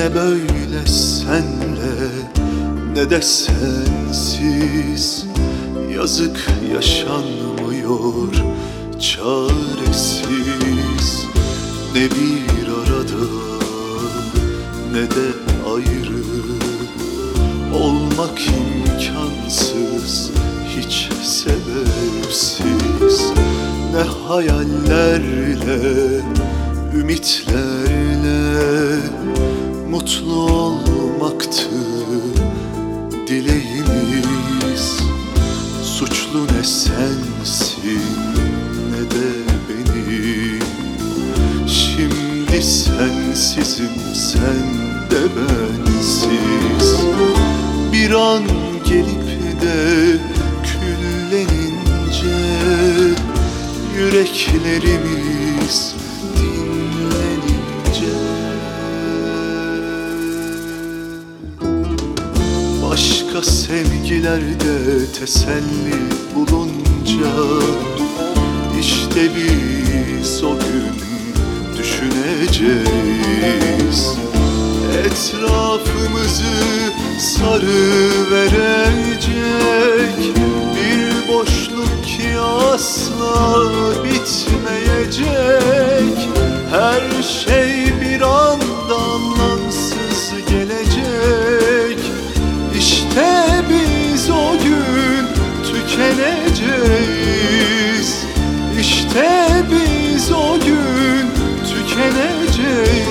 Ne böyle senle ne de sensiz, yazık yaşanmıyor çaresiz. Ne bir arada ne de ayrı, olmak imkansız hiç sebepsiz. Ne hayallerle, ümitlerle mutlu olmaktı dileğimiz. Suçlu ne sensin ne de benim, şimdi sensizim sen de bensiz. Bir an gelip de küllenince yüreklerimiz dinlenince, başka sevgilerde teselli bulunca, işte biz o gün düşüneceğiz. Etrafımızı sarıverecek bir boşluk ki asla bitmeyecek. Her şey bir anda anlamsız gelecek. İşte biz o gün tükeneceğiz. İşte biz o gün tükeneceğiz.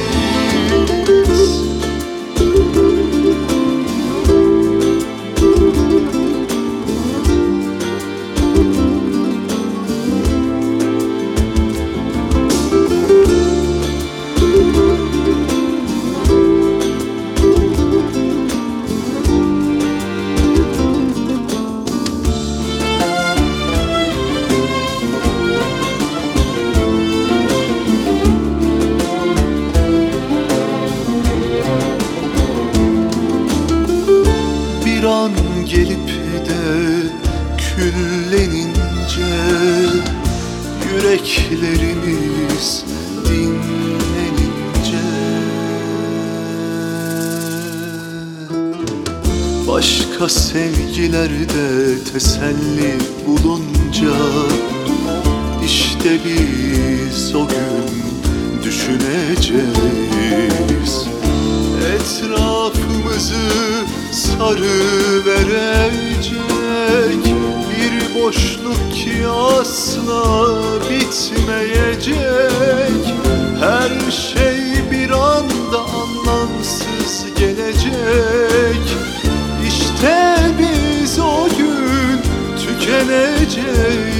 Bir an gelip de küllenince yüreklerimiz dinlenince, başka sevgilerde teselli bulunca, işte biz o gün düşüneceğiz. Etrafımızı sarıverecek bir boşluk ki asla bitmeyecek. Her şey bir anda anlamsız gelecek. İşte biz o gün tükeneceğiz.